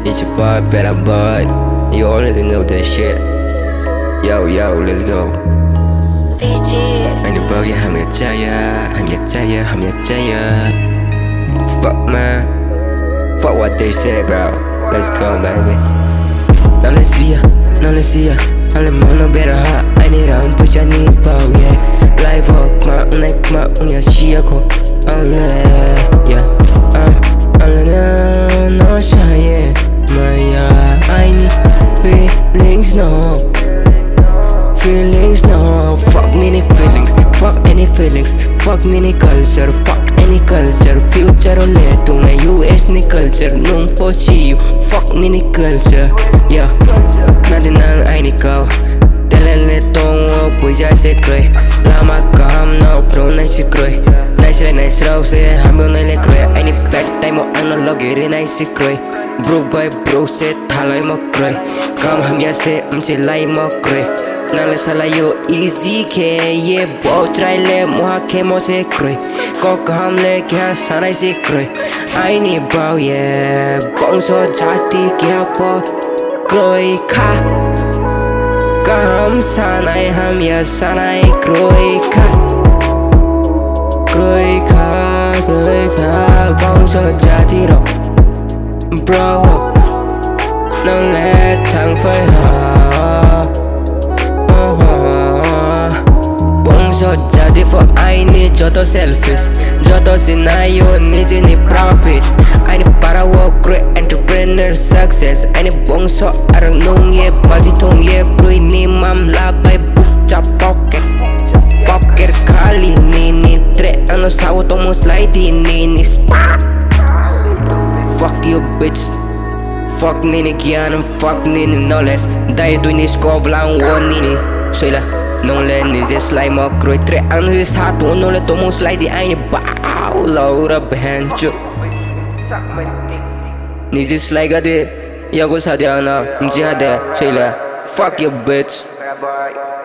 It's your boy, better bud. You already know that shit. Yo, let's go. Anh đừng bao giờ ham nhạc chaya. Fuck man, fuck what they say bro. Let's go baby. Now let's see ya. I'm the man, no better ha. I need a push, I need power, yeah. Life walk, my neck, my yeah, she a go. I'm no shy, yeah. My I need feelings, no. Fuck any feelings, fuck any feelings. Fuck any culture, fuck any culture. Future ulit tunga US ni culture. Nung foresee you, fuck any culture. Yeah, natin ang ay nikaw. Dalala tong bùi ra sẽ cười. Lama kaham na pro na si cười. Nice raw sẽ ham yêu này le cười. Anh đi bad time mo ang no lagi rin ay si cười. Bro by bro sẽ thalay mo cười. Kam ham ya sẽ chỉ lay mo cười. Nang sala yo easy ke ye bo try le moha ke mo se kroi ko kam le kya sanai se kroi I ni bao ye bong so jati kya fo kroi kha kam sanai ham ya sanai kroi kha bong so jati ro bro nang le thang phai ha so jadi for I need joto selfish joto sinayo ni profit I need para work great entrepreneur success I need bongso arang nung ye baji tong ye bro ni mam labay bukcha pocket kali ni tre ano sawo tomo slide ni spa fuck you bitch fuck nini kian fuck nini knowledge dai tu ni scope lang one nini soila nung le ni je slide mo kroi tre ang his hat nung le tomo slide di ai ni bao laura bencho ni je slide ga de ya go sa de ana mji ha de soila fuck you bitch.